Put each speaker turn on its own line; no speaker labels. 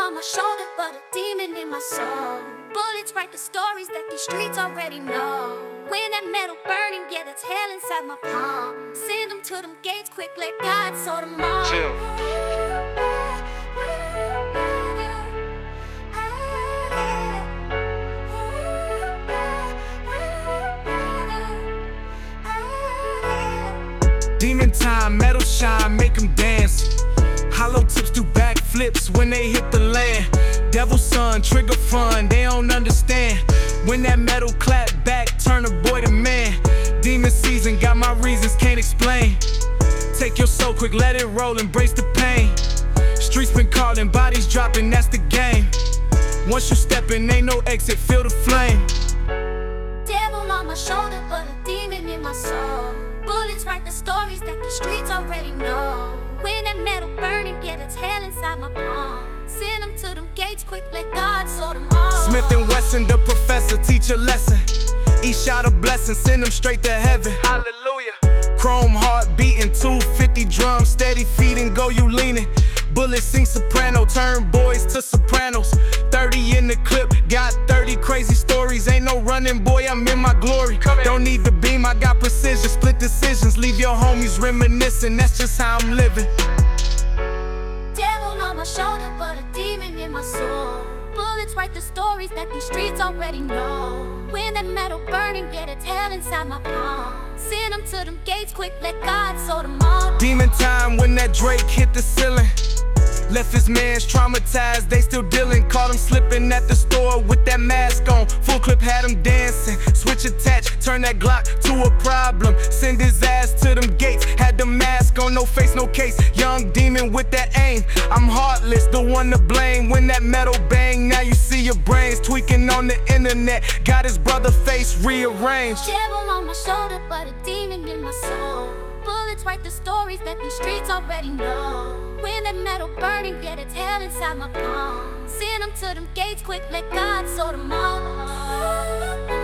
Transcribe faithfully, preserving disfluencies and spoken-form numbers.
on my shoulder, but a demon in my soul. Bullets write the stories that these streets already know. When that metal burning, yeah, that's hell inside my palm. Send them to them gates quick, let God sort them all.
Chill. Demon time, metal shine, make them dance. Hollow tips do backflips when they hit the land. Devil son, trigger fun, they don't understand. When that metal clap back, turn a boy to man. Demon season, got my reasons, can't explain. Take your soul quick, let it roll, embrace the pain. Streets been calling, bodies dropping, that's the game. Once you step in, ain't no exit, feel the flame.
Devil on my shoulder, but a demon in my soul. Bullets write the stories that the streets already know. When that metal burning, yeah, that's hell inside my palm. Send them to them gates quick, let God sort them all.
Smith and Wesson, the professor, teach a lesson. Each shot a blessing, send them straight to heaven. Hallelujah. Chrome heart beating, two fifty drums, steady feeding, go you leaning. Bullets sing soprano, turn boys to sopranos. Thirty in the clip, got thirty crazy stories. Ain't no running, boy, I'm in my glory. Don't need the beam, I got precision. Split decisions, leave your homies reminiscing. That's just how I'm living.
Devil on my shoulder, but a demon in my soul. Bullets write the stories that these streets already know. When that metal burning, yeah, it's hell inside my palm. Send them to them gates quick, let God sort them all.
Demon time when that Drake hit the ceiling. Left his mans traumatized, they still dealing. Caught him slipping at the store with that mask on. Full clip had him dancing. Switch attached, turn that Glock to a problem. Send his ass to them gates. Had the mask on, no face, no case. Young demon with that aim. I'm heartless, the one to blame. When that metal bang, now you see your brains tweaking on the internet. Got his brother face rearranged.
Devil on my shoulder, but a demon in my soul. Bullets write the stories that these streets already know. When that metal burning, yeah, it's hell inside my palm. Send them to them gates quick, let God sort them all.